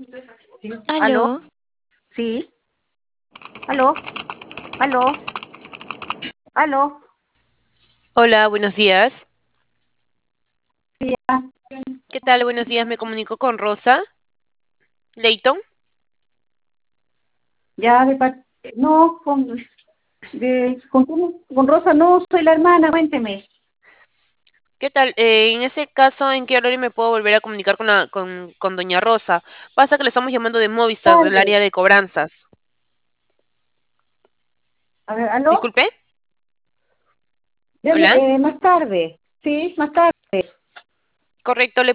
Sí. ¿Aló? Aló, Sí. ¿Aló? ¿Aló? ¿Aló? hola, buenos días. Sí, ya, ¿Qué tal? Buenos días, me comunico con Rosa Leighton. ya no, con Rosa no, soy la hermana, cuénteme. ¿Qué tal? En ese caso, ¿en qué horario me puedo volver a comunicar con doña Rosa? Pasa que le estamos llamando de Movistar, del Tarde. área de cobranzas. A ver, ¿aló? Disculpe, Llame, hola. más tarde. Sí, más tarde. Correcto,